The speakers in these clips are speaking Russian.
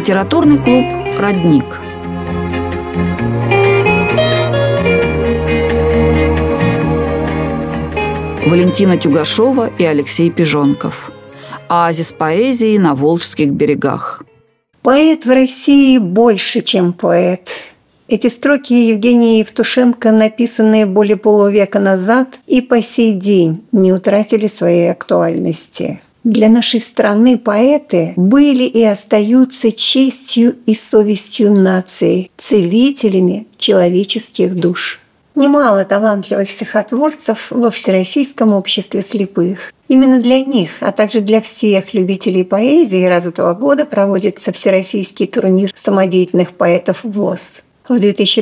Литературный клуб «Родник». Валентина Тюгашова и Алексей Пижонков. Оазис поэзии на Волжских берегах. Поэт в России больше, чем поэт. Эти строки Евгения Евтушенко, написанные более полувека назад, и по сей день не утратили своей актуальности. Для нашей страны поэты были и остаются честью и совестью нации, целителями человеческих душ. Немало талантливых стихотворцев во Всероссийском обществе слепых. Именно для них, а также для всех любителей поэзии раз в 2 года проводится Всероссийский турнир самодеятельных поэтов ВОС. В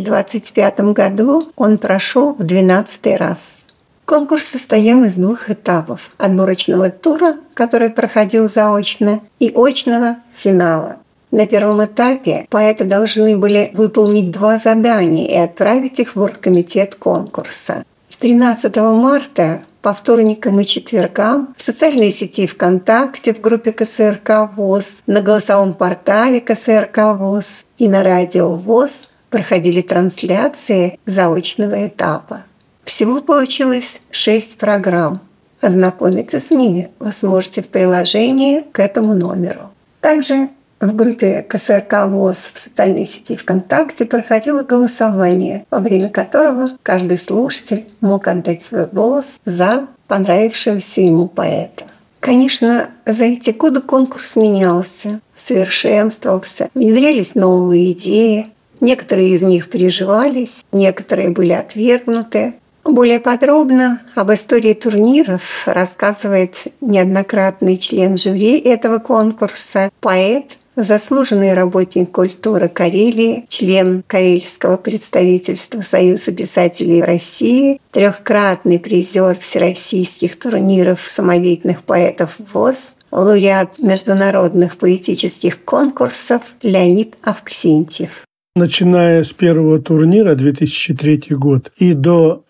2025 году он прошел в 12-й раз. Конкурс состоял из 2 этапов – отборочного тура, который проходил заочно, и очного финала. На первом этапе поэты должны были выполнить 2 задания и отправить их в оргкомитет конкурса. С 13 марта по вторникам и четвергам в социальной сети ВКонтакте в группе КСРК ВОС, на голосовом портале КСРК ВОС и на радио ВОС проходили трансляции заочного этапа. Всего получилось 6 программ. Ознакомиться с ними вы сможете в приложении к этому номеру. Также в группе КСРК ВОС в социальной сети ВКонтакте проходило голосование, во время которого каждый слушатель мог отдать свой голос за понравившегося ему поэта. Конечно, за эти годы конкурс менялся, совершенствовался, внедрялись новые идеи. Некоторые из них приживались, некоторые были отвергнуты. Более подробно об истории турниров рассказывает неоднократный член жюри этого конкурса, поэт, заслуженный работник культуры Карелии, член Карельского представительства Союза писателей России, 3-кратный призер всероссийских турниров самодеятельных поэтов ВОС, лауреат международных поэтических конкурсов Леонид Авксентьев. Начиная с первого турнира 2003 год и до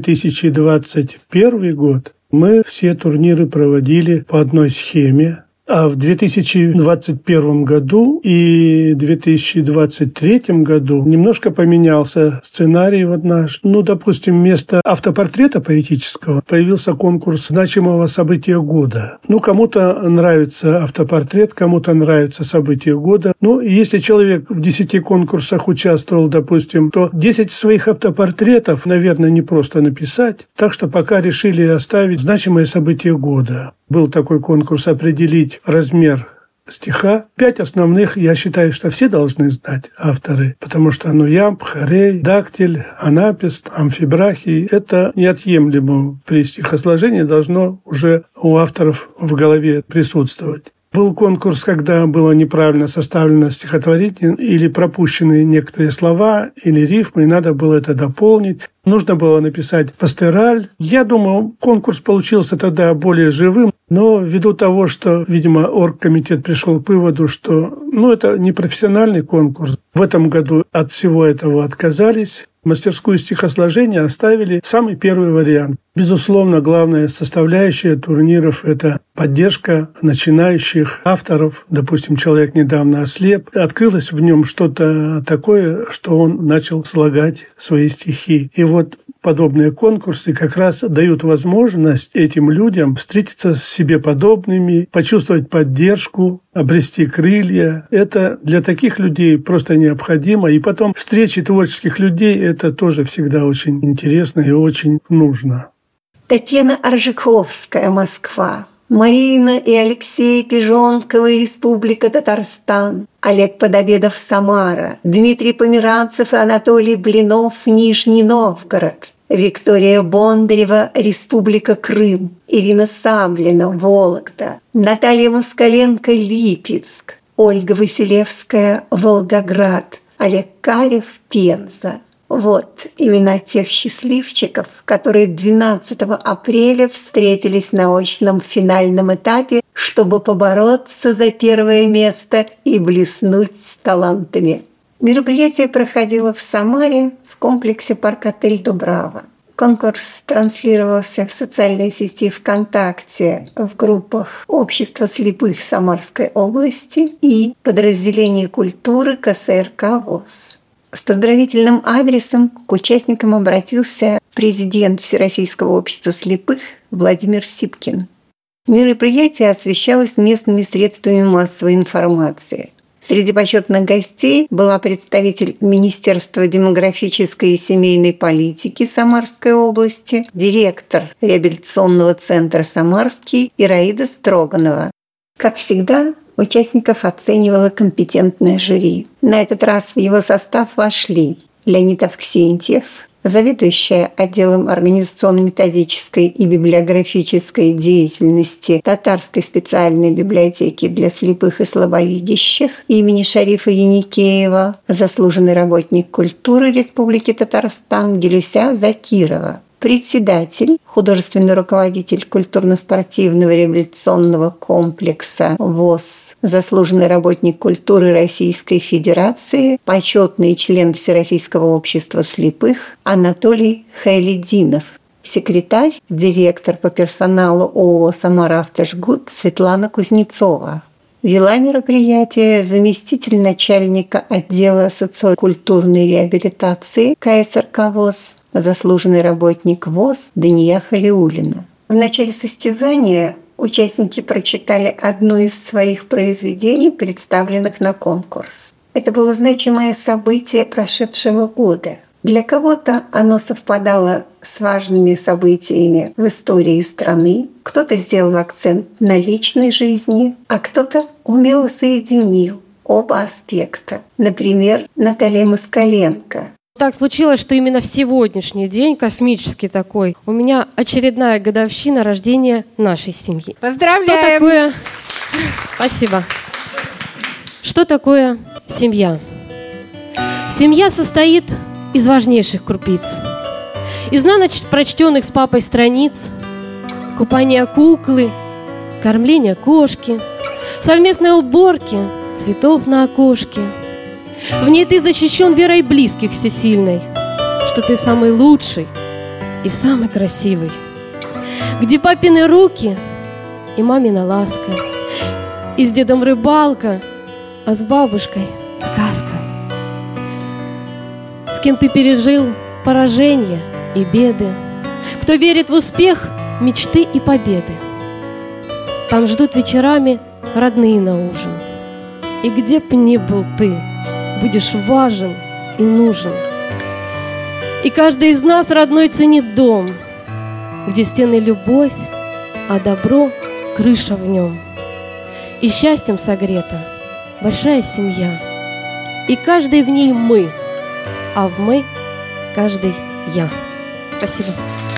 2021 год мы все турниры проводили по одной схеме. А в 2021 году и 2023 году немножко поменялся сценарий наш. Допустим, вместо автопортрета поэтического появился конкурс значимого события года. Кому-то нравится автопортрет, кому-то нравится событие года. Если человек в 10 конкурсах участвовал, допустим, то 10 своих автопортретов, наверное, не просто написать. Так что пока решили оставить значимое событие года. Был такой конкурс определить размер стиха. 5 основных, я считаю, что все должны знать авторы, потому что Ямб, Хорей, Дактиль, Анапест, Амфибрахий – это неотъемлемо при стихосложении должно уже у авторов в голове присутствовать. Был конкурс, когда было неправильно составлено стихотворение или пропущены некоторые слова или рифмы, и надо было это дополнить. Нужно было написать пастораль. Я думаю, конкурс получился тогда более живым, но ввиду того, что, видимо, оргкомитет пришел к выводу, что это не профессиональный конкурс. В этом году от всего этого отказались. Мастерскую стихосложения оставили самый первый вариант. Безусловно, главная составляющая турниров – это поддержка начинающих авторов. Допустим, человек недавно ослеп. Открылось в нем что-то такое, что он начал слагать свои стихи. И подобные конкурсы как раз дают возможность этим людям встретиться с себе подобными, почувствовать поддержку, обрести крылья. Это для таких людей просто необходимо. И потом встречи творческих людей – это тоже всегда очень интересно и очень нужно. Татьяна Аржиковская, Москва. Марина и Алексей Пижонковы, Республика Татарстан. Олег Подобедов, Самара. Дмитрий Померанцев и Анатолий Блинов, Нижний Новгород. Виктория Бондарева, Республика Крым. Ирина Саблина, Вологда. Наталья Москаленко, Липецк. Ольга Василевская, Волгоград. Олег Карев, Пенза. Имена тех счастливчиков, которые 12 апреля встретились на очном финальном этапе, чтобы побороться за первое место и блеснуть с талантами. Мероприятие проходило в Самаре в комплексе «Парк-отель Дубрава». Конкурс транслировался в социальной сети ВКонтакте в группах Общества слепых Самарской области и подразделения культуры КСРК ВОС. С поздравительным адресом к участникам обратился президент Всероссийского общества слепых Владимир Сипкин. Мероприятие освещалось местными средствами массовой информации. Среди почетных гостей была представитель Министерства демографической и семейной политики Самарской области, директор реабилитационного центра «Самарский» Ираида Строганова. Как всегда, участников оценивало компетентное жюри. На этот раз в его состав вошли Леонид Авксентьев, заведующая отделом организационно-методической и библиографической деятельности Татарской специальной библиотеки для слепых и слабовидящих имени Шарифа Яникеева, заслуженный работник культуры Республики Татарстан Гелюся Закирова, председатель, художественный руководитель культурно-спортивного реабилитационного комплекса ВОС, заслуженный работник культуры Российской Федерации, почетный член Всероссийского общества слепых Анатолий Хайлидинов, секретарь, директор по персоналу ООО «Самара-Автожгут» Светлана Кузнецова. Вела мероприятие заместитель начальника отдела социокультурной реабилитации КСРК ВОС, заслуженный работник ВОС Дания Халиуллина. В начале состязания участники прочитали одно из своих произведений, представленных на конкурс. Это было значимое событие прошедшего года. Для кого-то оно совпадало с важными событиями в истории страны, кто-то сделал акцент на личной жизни, а кто-то умело соединил оба аспекта. Например, Наталья Москаленко. Так случилось, что именно в сегодняшний день, космический такой, у меня очередная годовщина рождения нашей семьи. Поздравляем! Что такое... Спасибо. Что такое семья? Семья состоит из важнейших крупиц. Из на ночь прочтенных с папой страниц, купания куклы, кормления кошки, совместной уборки, цветов на окошке. В ней ты защищен верой близких всесильной, что ты самый лучший и самый красивый. Где папины руки и мамина ласка, и с дедом рыбалка, а с бабушкой сказка. С кем ты пережил поражения и беды, кто верит в успех, мечты и победы. Там ждут вечерами родные на ужин. И где б ни был ты, будешь важен и нужен. И каждый из нас родной ценит дом, где стены любовь, а добро крыша в нем. И счастьем согрета большая семья, и каждый в ней мы, а в мы каждый я. Спасибо.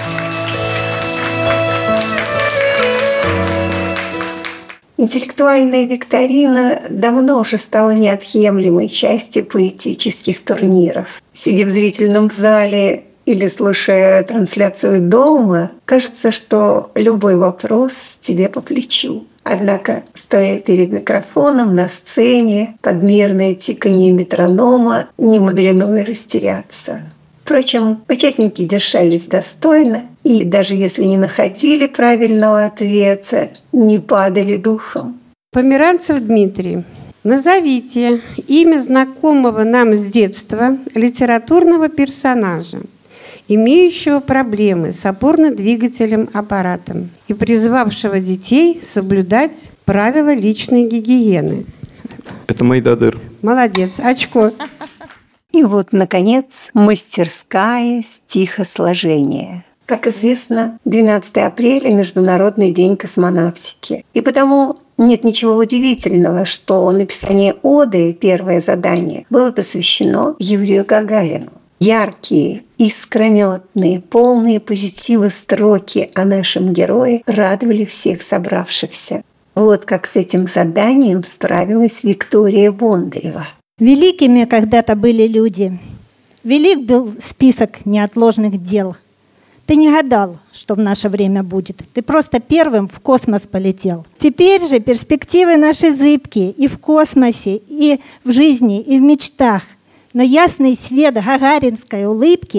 Интеллектуальная викторина давно уже стала неотъемлемой частью поэтических турниров. Сидя в зрительном зале или слушая трансляцию дома, кажется, что любой вопрос тебе по плечу. Однако, стоя перед микрофоном на сцене, под мерное тиканье метронома, не мудрено и растеряться. Впрочем, участники держались достойно, и даже если не находили правильного ответа, не падали духом. Померанцев Дмитрий. Назовите имя знакомого нам с детства литературного персонажа, имеющего проблемы с опорно-двигательным аппаратом и призывавшего детей соблюдать правила личной гигиены. Это Майдадыр. Молодец. Очко. И вот, наконец, мастерская стихосложения. Как известно, 12 апреля – Международный день космонавтики. И потому нет ничего удивительного, что написание оды, первое задание, было посвящено Юрию Гагарину. Яркие, искрометные, полные позитива строки о нашем герое радовали всех собравшихся. Вот как с этим заданием справилась Виктория Бондарева. Великими когда-то были люди. Велик был список неотложных дел. Ты не гадал, что в наше время будет. Ты просто первым в космос полетел. Теперь же перспективы наши зыбкие и в космосе, и в жизни, и в мечтах. Но ясный свет гагаринской улыбки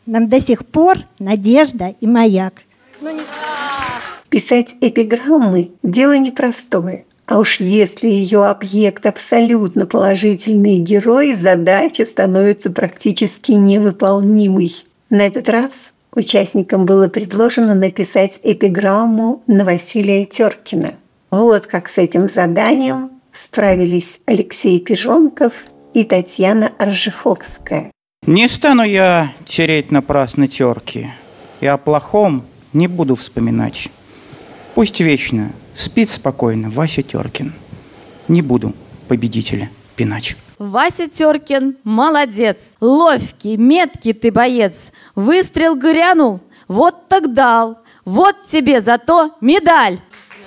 нам до сих пор надежда и маяк. Писать эпиграммы – дело непростое. А уж если ее объект абсолютно положительный герой, задача становится практически невыполнимой. На этот раз участникам было предложено написать эпиграмму на Василия Теркина. Вот как с этим заданием справились Алексей Пижонков и Татьяна Аржиховская. Не стану я тереть напрасно терки, и о плохом не буду вспоминать. Пусть вечно спит спокойно Вася Теркин. Не буду победителя пинать. Вася Теркин молодец, ловкий, меткий ты боец. Выстрел грянул, вот так дал, вот тебе зато медаль.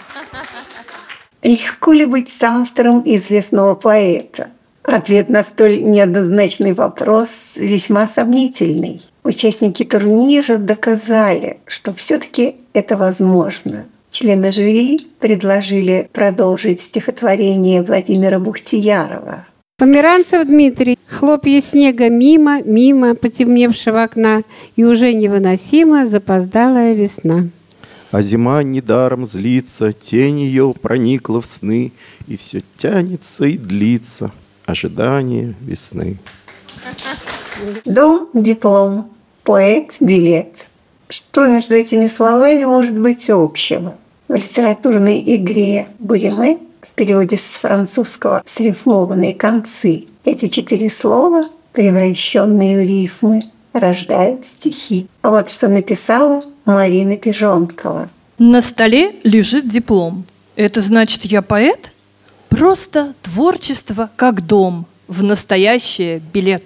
Легко ли быть соавтором известного поэта? Ответ на столь неоднозначный вопрос весьма сомнительный. Участники турнира доказали, что все-таки это возможно. Члены жюри предложили продолжить стихотворение Владимира Бухтиярова. Померанцев Дмитрий. Хлопья снега мимо, мимо потемневшего окна, и уже невыносимо запоздалая весна. А зима недаром злится, тень ее проникла в сны, и все тянется и длится ожидание весны. Дом, диплом, поэт, билет. Что между этими словами может быть общего? В литературной игре «Буриме», в переводе с французского «срифмованные концы», эти 4 слова, превращенные в рифмы, рождают стихи. А вот что написала Марина Пижонкова. На столе лежит диплом. Это значит, я поэт? Просто творчество как дом, в настоящее билет.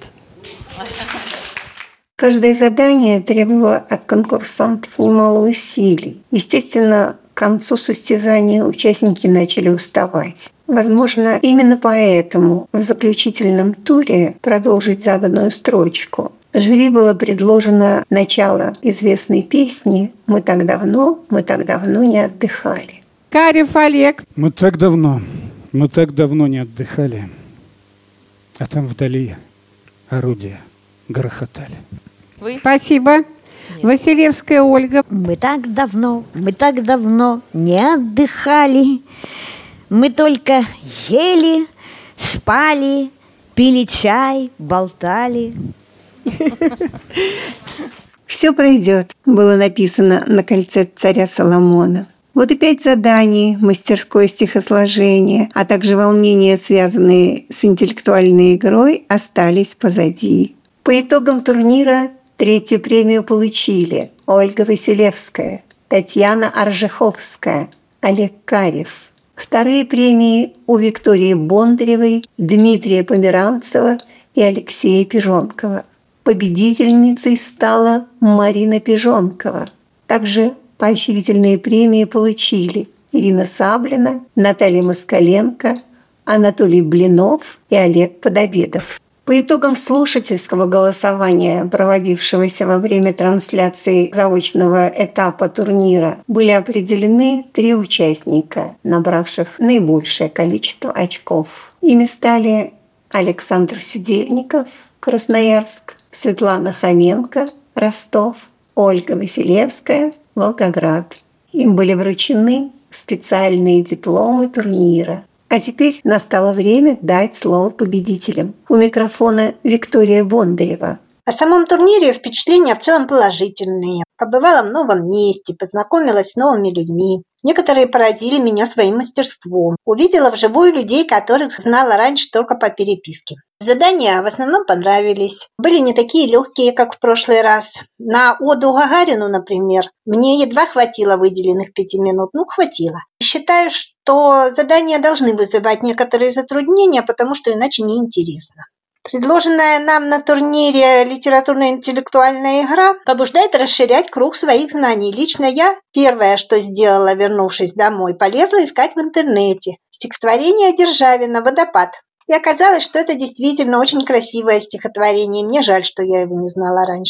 Каждое задание требовало от конкурсантов немало усилий. Естественно, к концу состязания участники начали уставать. Возможно, именно поэтому в заключительном туре продолжить заданную строчку жюри было предложено начало известной песни «Мы так давно не отдыхали». Карев Олег. Мы так давно не отдыхали, а там вдали орудия грохотали. Спасибо. Нет. Василевская Ольга. Мы так давно не отдыхали. Мы только ели, спали, пили чай, болтали. «Все пройдет», было написано на кольце царя Соломона. Вот и 5 заданий, мастерское стихосложение, а также волнения, связанные с интеллектуальной игрой, остались позади. По итогам турнира 3-ю премию получили Ольга Василевская, Татьяна Аржиховская, Олег Карев. 2-е премии у Виктории Бондаревой, Дмитрия Померанцева и Алексея Пижонкова. Победительницей стала Марина Пижонкова. Также поощрительные премии получили Ирина Саблина, Наталья Москаленко, Анатолий Блинов и Олег Подобедов. По итогам слушательского голосования, проводившегося во время трансляции заочного этапа турнира, были определены 3 участника, набравших наибольшее количество очков. Ими стали Александр Сидельников, Красноярск, Светлана Хоменко, Ростов, Ольга Василевская, Волгоград. Им были вручены специальные дипломы турнира. А теперь настало время дать слово победителям. У микрофона Виктория Бондарева. О самом турнире впечатления в целом положительные. Побывала в новом месте, познакомилась с новыми людьми. Некоторые поразили меня своим мастерством. Увидела вживую людей, которых знала раньше только по переписке. Задания в основном понравились. Были не такие легкие, как в прошлый раз. На оду Гагарину, например, мне едва хватило выделенных 5 минут. Хватило. Считаю, что задания должны вызывать некоторые затруднения, потому что иначе неинтересно. Предложенная нам на турнире литературно-интеллектуальная игра побуждает расширять круг своих знаний. Лично я первое, что сделала, вернувшись домой, полезла искать в интернете стихотворение Державина «Водопад». И оказалось, что это действительно очень красивое стихотворение. Мне жаль, что я его не знала раньше.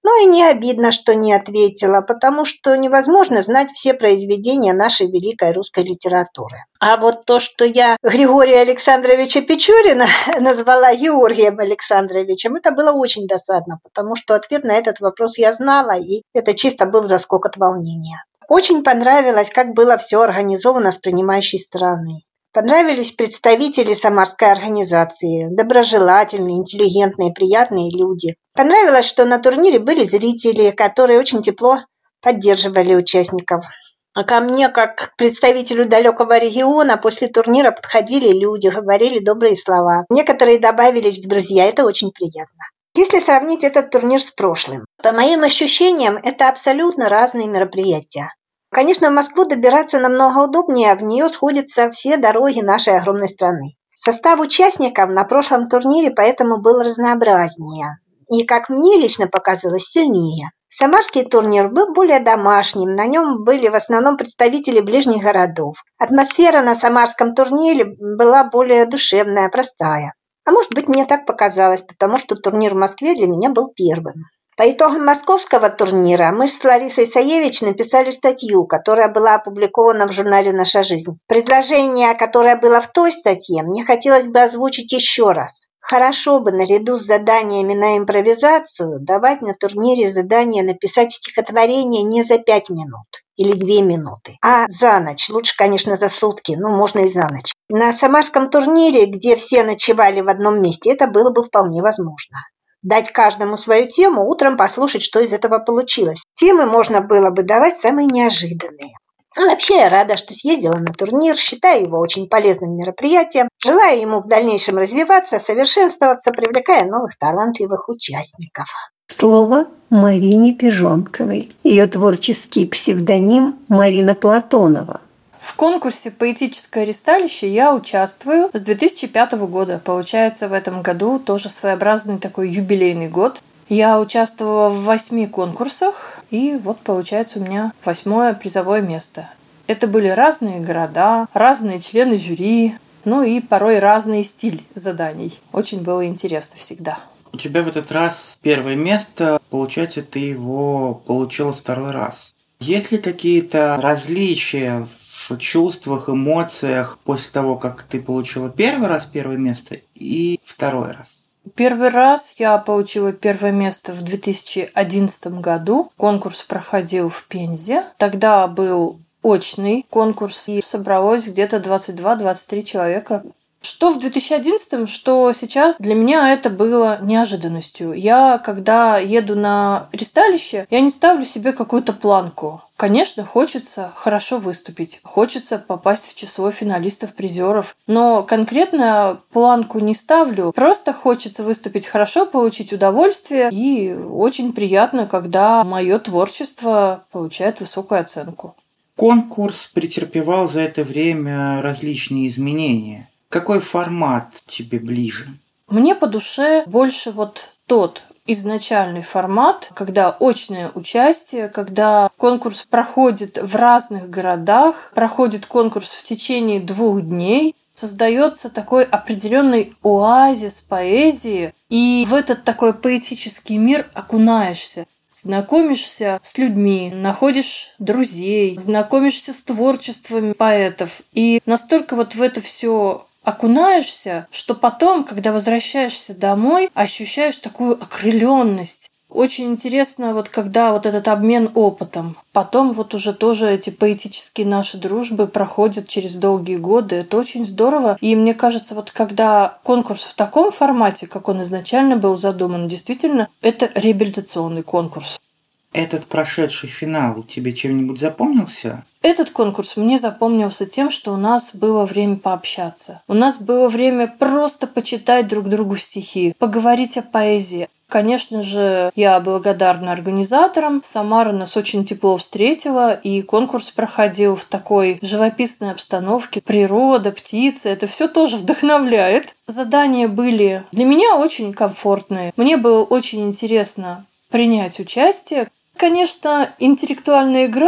Но и не обидно, что не ответила, потому что невозможно знать все произведения нашей великой русской литературы. А вот то, что я Григория Александровича Печорина назвала Георгием Александровичем, это было очень досадно, потому что ответ на этот вопрос я знала, и это чисто был заскок от волнения. Очень понравилось, как было все организовано с принимающей стороны. Понравились представители Самарской организации, доброжелательные, интеллигентные, приятные люди. Понравилось, что на турнире были зрители, которые очень тепло поддерживали участников. А ко мне, как к представителю далекого региона, после турнира подходили люди, говорили добрые слова. Некоторые добавились в друзья, это очень приятно. Если сравнить этот турнир с прошлым, по моим ощущениям, это абсолютно разные мероприятия. Конечно, в Москву добираться намного удобнее, в нее сходятся все дороги нашей огромной страны. Состав участников на прошлом турнире поэтому был разнообразнее и, как мне лично показалось, сильнее. Самарский турнир был более домашним, на нем были в основном представители ближних городов. Атмосфера на самарском турнире была более душевная, простая. А может быть, мне так показалось, потому что турнир в Москве для меня был первым. По итогам московского турнира мы с Ларисой Саевич написали статью, которая была опубликована в журнале «Наша жизнь». Предложение, которое было в той статье, мне хотелось бы озвучить еще раз. Хорошо бы наряду с заданиями на импровизацию давать на турнире задание написать стихотворение не за 5 минут или 2 минуты, а за ночь. Лучше, конечно, за сутки, но можно и за ночь. На самарском турнире, где все ночевали в одном месте, это было бы вполне возможно. Дать каждому свою тему, утром послушать, что из этого получилось. Темы можно было бы давать самые неожиданные. А вообще я рада, что съездила на турнир, считаю его очень полезным мероприятием. Желаю ему в дальнейшем развиваться, совершенствоваться, привлекая новых талантливых участников. Слово Марине Пижонковой. Ее творческий псевдоним Марина Платонова. В конкурсе «Поэтическое ристалище» я участвую с 2005 года. Получается, в этом году тоже своеобразный такой юбилейный год. Я участвовала в 8 конкурсах, и вот получается у меня 8-е призовое место. Это были разные города, разные члены жюри, ну и порой разный стиль заданий. Очень было интересно всегда. У тебя в этот раз первое место, получается, ты его получила второй раз. Есть ли какие-то различия в чувствах, эмоциях после того, как ты получила первый раз первое место и второй раз? Первый раз я получила первое место в 2011 году. Конкурс проходил в Пензе. Тогда был очный конкурс, и собралось где-то 22-23 человека. Что в 2011-м, что сейчас, для меня это было неожиданностью. Я, когда еду на ристалище, я не ставлю себе какую-то планку. Конечно, хочется хорошо выступить, хочется попасть в число финалистов-призеров, но конкретно планку не ставлю. Просто хочется выступить хорошо, получить удовольствие, и очень приятно, когда мое творчество получает высокую оценку. Конкурс претерпевал за это время различные изменения. Какой формат тебе ближе? Мне по душе больше вот тот изначальный формат, когда очное участие, когда конкурс проходит в разных городах, проходит конкурс в течение 2 дней, создается такой определенный оазис поэзии, и в этот такой поэтический мир окунаешься. Знакомишься с людьми, находишь друзей, знакомишься с творчеством поэтов. И настолько вот в это все окунаешься, что потом, когда возвращаешься домой, ощущаешь такую окрыленность. Очень интересно, вот когда вот этот обмен опытом. Потом вот уже тоже эти поэтические наши дружбы проходят через долгие годы. Это очень здорово. И мне кажется, вот когда конкурс в таком формате, как он изначально был задуман, действительно, это реабилитационный конкурс. Этот прошедший финал тебе чем-нибудь запомнился? Этот конкурс мне запомнился тем, что у нас было время пообщаться. У нас было время просто почитать друг другу стихи, поговорить о поэзии. Конечно же, я благодарна организаторам. Самара нас очень тепло встретила, и конкурс проходил в такой живописной обстановке. Природа, птицы, это все тоже вдохновляет. Задания были для меня очень комфортные. Мне было очень интересно принять участие. Конечно, интеллектуальная игра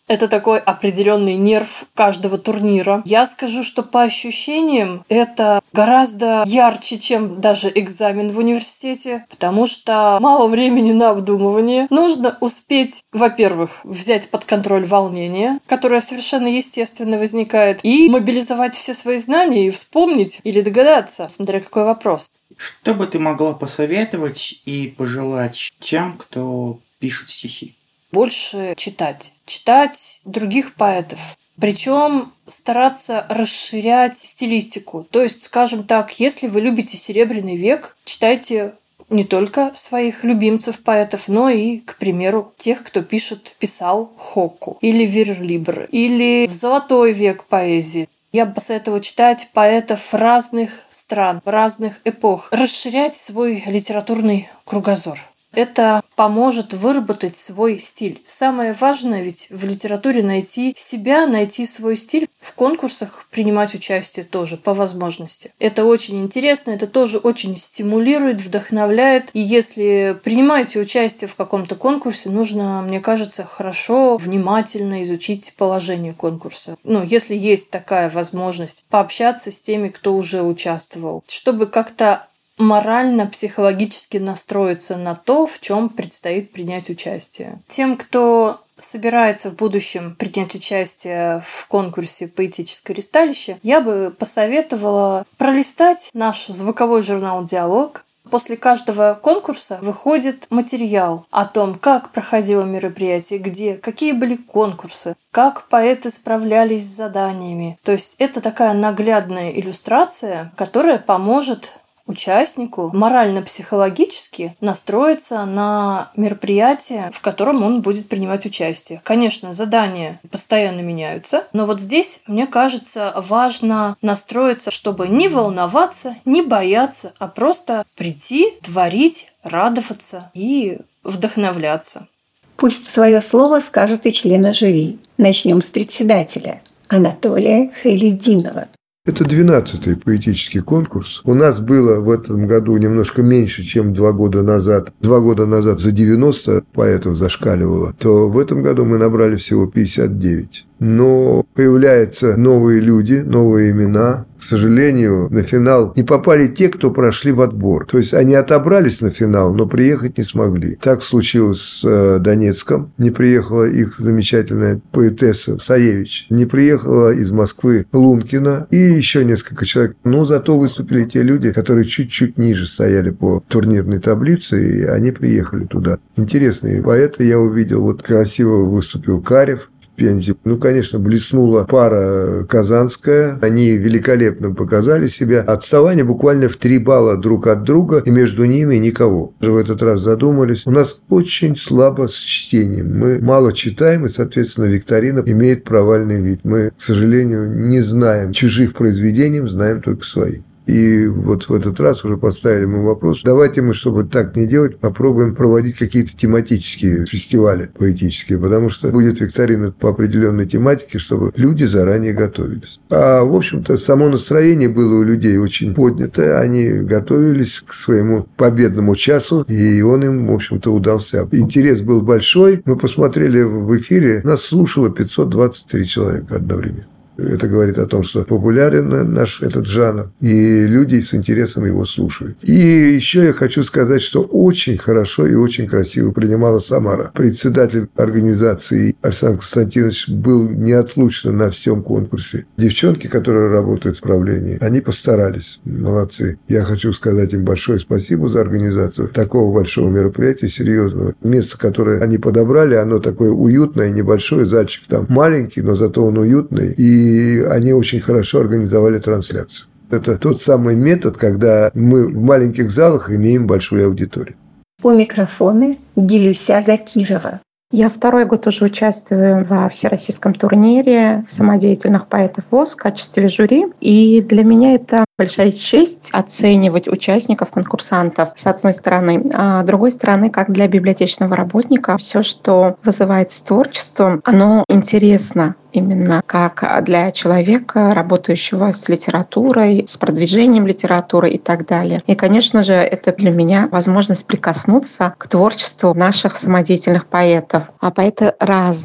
Это такой определенный нерв каждого турнира. Я скажу, что по ощущениям это гораздо ярче, чем даже экзамен в университете, потому что мало времени на обдумывание. Нужно успеть, во-первых, взять под контроль волнение, которое совершенно естественно возникает, и мобилизовать все свои знания и вспомнить или догадаться, смотря какой вопрос. Что бы ты могла посоветовать и пожелать тем, кто пишет стихи? Больше читать. Читать других поэтов. Причем стараться расширять стилистику. То есть, скажем так, если вы любите Серебряный век, читайте не только своих любимцев поэтов, но и, к примеру, тех, кто писал Хокку, или Верлибр, или в Золотой век поэзии. Я бы посоветовала читать поэтов разных стран, разных эпох, расширять свой литературный кругозор. Это поможет выработать свой стиль. Самое важное ведь в литературе найти себя, найти свой стиль. В конкурсах принимать участие тоже по возможности. Это очень интересно, это тоже очень стимулирует, вдохновляет. И если принимаете участие в каком-то конкурсе, нужно, мне кажется, хорошо, внимательно изучить положение конкурса. Если есть такая возможность, пообщаться с теми, кто уже участвовал, чтобы как-то морально, психологически настроиться на то, в чем предстоит принять участие. Тем, кто собирается в будущем принять участие в конкурсе «Поэтическое ристалище», я бы посоветовала пролистать наш звуковой журнал «Диалог». После каждого конкурса выходит материал о том, как проходило мероприятие, где, какие были конкурсы, как поэты справлялись с заданиями. То есть это такая наглядная иллюстрация, которая поможет участнику морально-психологически настроиться на мероприятие, в котором он будет принимать участие. Конечно, задания постоянно меняются, но вот здесь, мне кажется, важно настроиться, чтобы не волноваться, не бояться, а просто прийти, творить, радоваться и вдохновляться. Пусть свое слово скажут и члены жюри. Начнем с председателя Анатолия Хайлетдинова. Это 12-й поэтический конкурс. У нас было в этом году немножко меньше, чем 2 года назад. 2 года назад за 90 поэтов зашкаливало. То в этом году мы набрали всего 59. Но появляются новые люди, новые имена. К сожалению, на финал не попали те, кто прошли в отбор. То есть они отобрались на финал, но приехать не смогли. Так случилось с Донецком. Не приехала их замечательная поэтесса Саевич. Не приехала из Москвы Лункина. И еще несколько человек. Но зато выступили те люди, которые чуть-чуть ниже стояли по турнирной таблице, и они приехали туда. Интересные поэты я увидел. Вот красиво выступил Карев. Пензе. Конечно, блеснула пара казанская. Они великолепно показали себя. Отставание буквально в 3 балла друг от друга, и между ними никого. В этот раз задумались. У нас очень слабо с чтением. Мы мало читаем, и, соответственно, викторина имеет провальный вид. Мы, к сожалению, не знаем чужих произведений, знаем только свои. И вот в этот раз уже поставили мы вопрос, давайте мы, чтобы так не делать, попробуем проводить какие-то тематические фестивали поэтические, потому что будет викторина по определенной тематике, чтобы люди заранее готовились. А, в общем-то, само настроение было у людей очень поднятое, они готовились к своему победному часу, и он им, в общем-то, удался. Интерес был большой, мы посмотрели в эфире, нас слушало 523 человека одновременно. Это говорит о том, что популярен наш этот жанр, и люди с интересом его слушают. И еще я хочу сказать, что очень хорошо и очень красиво принимала Самара. Председатель организации Александр Константинович был неотлучно на всем конкурсе. Девчонки, которые работают в правлении, они постарались. Молодцы. Я хочу сказать им большое спасибо за организацию такого большого мероприятия, серьезного. Место, которое они подобрали, оно такое уютное, небольшое, зальчик там маленький, но зато он уютный. И они очень хорошо организовали трансляцию. Это тот самый метод, когда мы в маленьких залах имеем большую аудиторию. У микрофона Гилюся Закирова. Я 2-й год уже участвую во всероссийском турнире самодеятельных поэтов ВОС в качестве жюри. И для меня это большая честь оценивать участников, конкурсантов, с одной стороны. А с другой стороны, как для библиотечного работника, все, что вызывает с творчеством, оно интересно именно как для человека, работающего с литературой, с продвижением литературы и так далее. И, конечно же, это для меня возможность прикоснуться к творчеству наших самодеятельных поэтов. А поэты разные.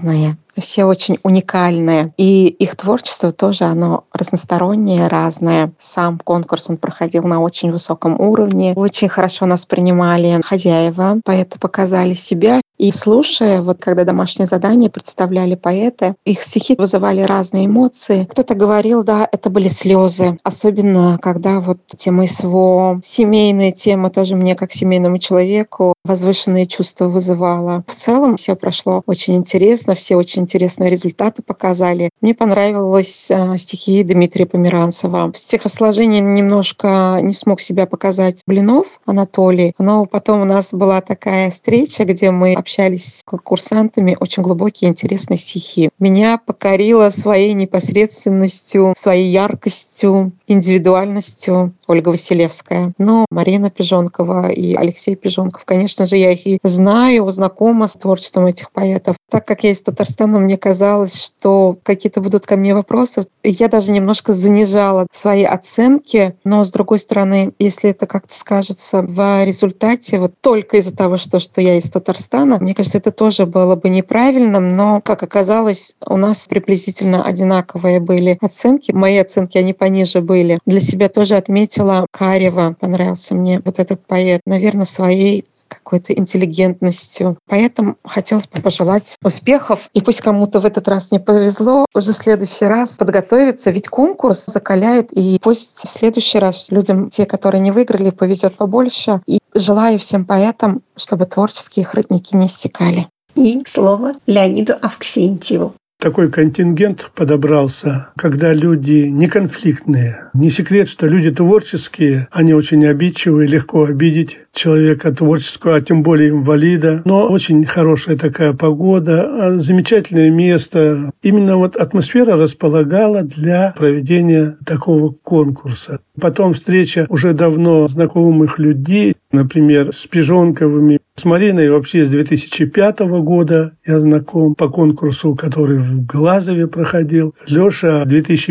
все очень уникальные. И их творчество тоже, оно разностороннее, разное. Сам конкурс, он проходил на очень высоком уровне. Очень хорошо нас принимали хозяева. Поэты показали себя. И слушая, вот когда домашнее задание представляли поэты, их стихи вызывали разные эмоции. Кто-то говорил, да, это были слезы. Особенно, когда вот тема СВО, семейная тема тоже мне, как семейному человеку, возвышенные чувства вызывала. В целом все прошло очень интересно, все очень интересные результаты показали. Мне понравилось стихи Дмитрия Померанцева. В стихосложении немножко не смог себя показать Блинов Анатолий, но потом у нас была такая встреча, где мы общались с конкурсантами, очень глубокие, интересные стихи. Меня покорила своей непосредственностью, своей яркостью, индивидуальностью Ольга Василевская. Но Марина Пижонкова и Алексей Пижонков, конечно же, я их и знаю, знакома с творчеством этих поэтов. Так как я из Татарстана, мне казалось, что какие-то будут ко мне вопросы. Я даже немножко занижала свои оценки, но, с другой стороны, если это как-то скажется в результате, вот только из-за того, что я из Татарстана, мне кажется, это тоже было бы неправильным, но, как оказалось, у нас приблизительно одинаковые были оценки. Мои оценки, они пониже были. Для себя тоже отметила Карева. Понравился мне вот этот поэт. Наверное, своей какой-то интеллигентностью. Поэтому хотелось бы пожелать успехов. И пусть кому-то в этот раз не повезло, уже в следующий раз подготовиться. Ведь конкурс закаляет. И пусть в следующий раз людям, те, которые не выиграли, повезет побольше. И желаю всем поэтам, чтобы творческие их родники не иссякали. И слово Леониду Авксентьеву. Такой контингент подобрался, когда люди не конфликтные. Не секрет, что люди творческие, они очень обидчивые, легко обидеть человека творческого, а тем более инвалида. Но очень хорошая такая погода, замечательное место. Именно вот атмосфера располагала для проведения такого конкурса. Потом встреча уже давно знакомых людей, например, с Пижонковыми. С Мариной вообще с 2005 года я знаком по конкурсу, который в Глазове проходил. Леша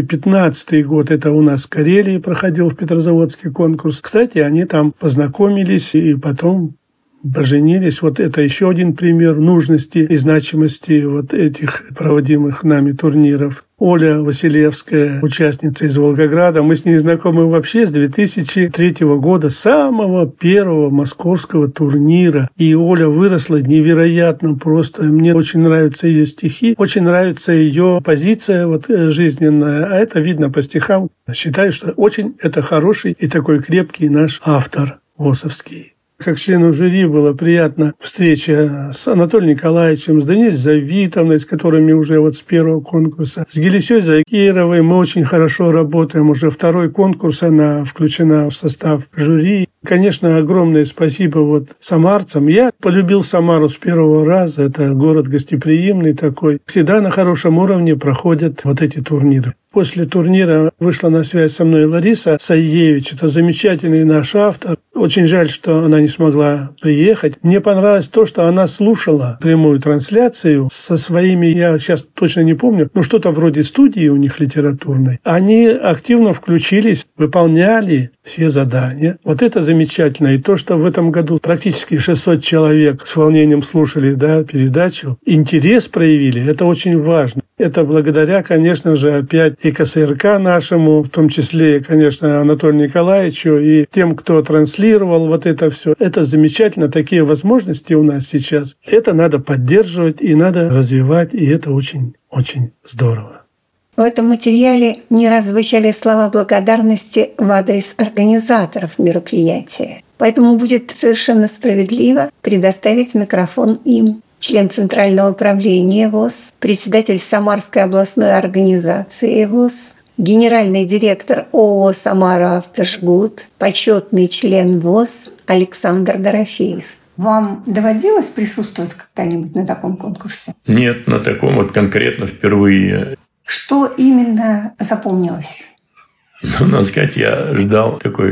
2015 год, это у нас в Карелии проходил в Петрозаводский конкурс. Кстати, они там познакомились и потом поженились. Вот это еще один пример нужности и значимости вот этих проводимых нами турниров. Оля Василевская, участница из Волгограда. Мы с ней знакомы вообще с 2003 года, самого первого московского турнира. И Оля выросла невероятно просто. Мне очень нравятся ее стихи, очень нравится ее позиция вот, жизненная. А это видно по стихам. Считаю, что очень это хороший и такой крепкий наш автор Восовский. Как члену жюри было приятно встреча с Анатолием Николаевичем, с Даниэль Завитовной, с которыми уже вот с первого конкурса, с Гелисей Закировой. Мы очень хорошо работаем. Уже второй конкурс, она включена в состав жюри. Конечно, огромное спасибо вот самарцам. Я полюбил Самару с первого раза. Это город гостеприимный такой. Всегда на хорошем уровне проходят вот эти турниры. После турнира вышла на связь со мной Лариса Саевич. Это замечательный наш автор. Очень жаль, что она не смогла приехать. Мне понравилось то, что она слушала прямую трансляцию со своими, я сейчас точно не помню, но что-то вроде студии у них литературной. Они активно включились, выполняли все задания. Вот это замечательно. И то, что в этом году практически 600 человек с волнением слушали передачу, интерес проявили, это очень важно. Это благодаря, конечно же, опять и КСРК нашему, в том числе, конечно, Анатолию Николаевичу, и тем, кто транслировал вот это все. Это замечательно, такие возможности у нас сейчас. Это надо поддерживать и надо развивать, и это очень-очень здорово. В этом материале не раз звучали слова благодарности в адрес организаторов мероприятия. Поэтому будет совершенно справедливо предоставить микрофон им. Член Центрального управления ВОС, председатель Самарской областной организации ВОС, генеральный директор ООО «Самара-Автожгут», почетный член ВОС Александр Дорофеев. Вам доводилось присутствовать когда-нибудь на таком конкурсе? Нет, на таком вот конкретно впервые. Что именно запомнилось? Надо сказать, я ждал такой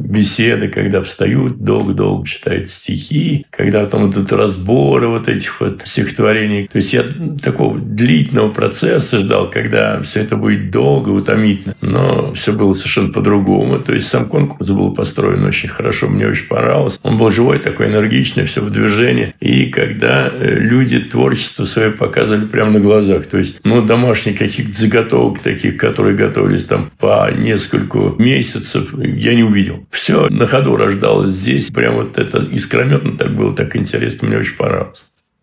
беседы, когда встают, долго-долго читают стихи, когда потом идут разборы вот этих вот стихотворений. То есть я такого длительного процесса ждал, когда все это будет долго, утомительно. Но все было совершенно по-другому. То есть сам конкурс был построен очень хорошо, мне очень понравилось. Он был живой, такой энергичный, все в движении. И когда люди творчество свое показывали прямо на глазах. То есть, домашних каких-то заготовок таких, которые готовились там по несколько месяцев, я не увидел. Все на ходу рождалось здесь. Прям вот это искрометно так было, так интересно, мне очень понравилось.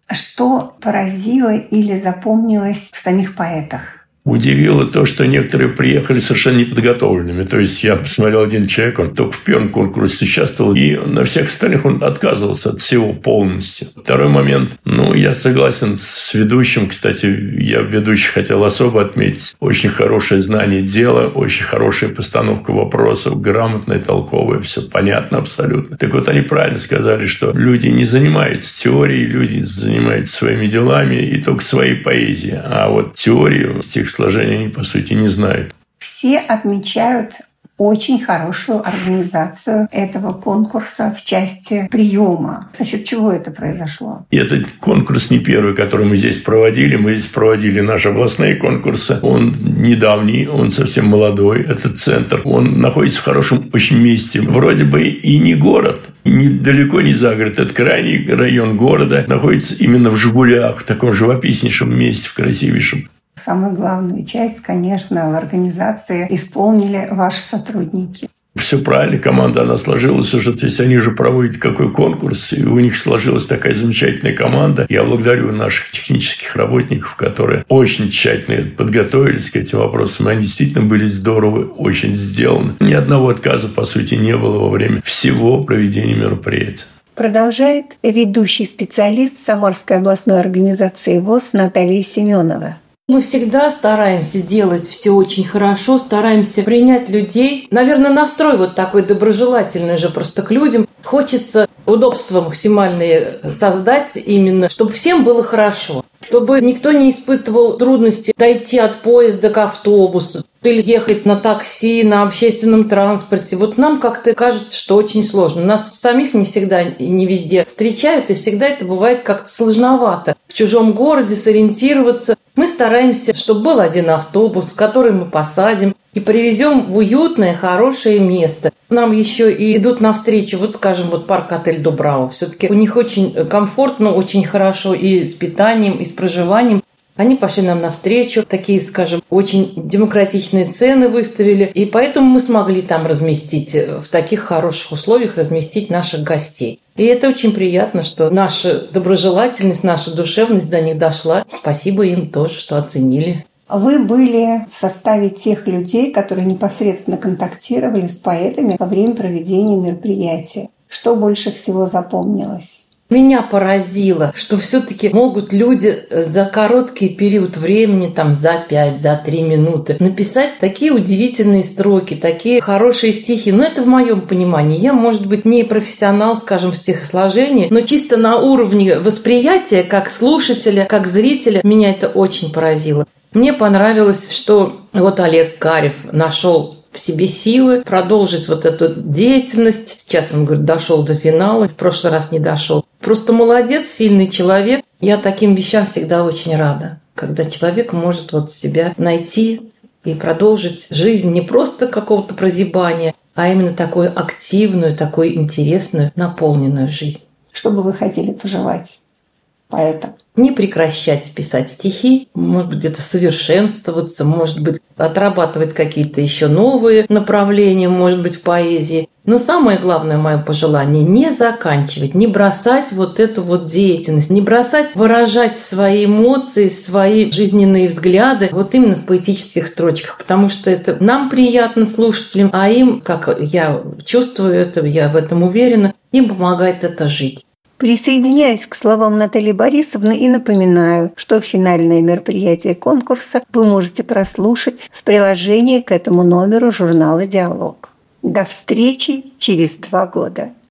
Что поразило или запомнилось в самих поэтах? Удивило то, что некоторые приехали совершенно неподготовленными. То есть я посмотрел, один человек, он только в первом конкурсе участвовал, и на всех остальных он отказывался от всего полностью. Второй момент. Я согласен с ведущим. Кстати, я в ведущих хотел особо отметить. Очень хорошее знание дела, очень хорошая постановка вопросов, грамотная, толковая, все понятно абсолютно. Так вот, они правильно сказали, что люди не занимаются теорией, люди занимаются своими делами и только своей поэзией. А вот теорию, стихосложения они, по сути, не знают. Все отмечают очень хорошую организацию этого конкурса в части приема. За счет чего это произошло? И этот конкурс не первый, который мы здесь проводили. Мы здесь проводили наши областные конкурсы. Он недавний, он совсем молодой, этот центр. Он находится в хорошем очень месте. Вроде бы и не город, далеко не за город. Это крайний район города. Находится именно в Жигулях, в таком живописнейшем месте, в красивейшем. Самую главную часть, конечно, в организации исполнили ваши сотрудники. Все правильно, команда, она сложилась уже, то есть они же проводят какой конкурс, и у них сложилась такая замечательная команда. Я благодарю наших технических работников, которые очень тщательно подготовились к этим вопросам. Они действительно были здорово, очень сделаны. Ни одного отказа, по сути, не было во время всего проведения мероприятия. Продолжает ведущий специалист Самарской областной организации ВОС Наталья Семенова. Мы всегда стараемся делать все очень хорошо, стараемся принять людей. Наверное, настрой вот такой доброжелательный же просто к людям. Хочется удобства максимальные создать именно, чтобы всем было хорошо. Чтобы никто не испытывал трудности дойти от поезда к автобусу или ехать на такси, на общественном транспорте. Вот нам как-то кажется, что очень сложно. Нас самих не всегда и не везде встречают, и всегда это бывает как-то сложновато. В чужом городе сориентироваться. Мы стараемся, чтобы был один автобус, который мы посадим и привезем в уютное, хорошее место. Нам еще и идут навстречу, вот скажем, вот парк-отель Дубрава. Все-таки у них очень комфортно, очень хорошо и с питанием, и с проживанием. Они пошли нам навстречу, такие, скажем, очень демократичные цены выставили, и поэтому мы смогли там разместить, в таких хороших условиях разместить наших гостей. И это очень приятно, что наша доброжелательность, наша душевность до них дошла. Спасибо им тоже, что оценили. Вы были в составе тех людей, которые непосредственно контактировали с поэтами во время проведения мероприятия. Что больше всего запомнилось? Меня поразило, что все-таки могут люди за короткий период времени, там за 5, за 3 минуты, написать такие удивительные строки, такие хорошие стихи. Но это в моем понимании. Я, может быть, не профессионал, скажем, в стихосложении, но чисто на уровне восприятия, как слушателя, как зрителя, меня это очень поразило. Мне понравилось, что вот Олег Карев нашел в себе силы продолжить вот эту деятельность. Сейчас он, говорит, дошел до финала, в прошлый раз не дошел. Просто молодец, сильный человек. Я таким вещам всегда очень рада, когда человек может вот себя найти и продолжить жизнь не просто какого-то прозябания, а именно такую активную, такую интересную, наполненную жизнь. Что бы вы хотели пожелать поэтам? Не прекращать писать стихи, может быть, где-то совершенствоваться, может быть, отрабатывать какие-то еще новые направления, может быть, в поэзии. Но самое главное мое пожелание – не заканчивать, не бросать вот эту вот деятельность, не бросать выражать свои эмоции, свои жизненные взгляды вот именно в поэтических строчках, потому что это нам приятно, слушателям, а им, как я чувствую это, я в этом уверена, им помогает это жить. Присоединяюсь к словам Натальи Борисовны и напоминаю, что финальное мероприятие конкурса вы можете прослушать в приложении к этому номеру журнала «Диалог». До встречи через 2 года.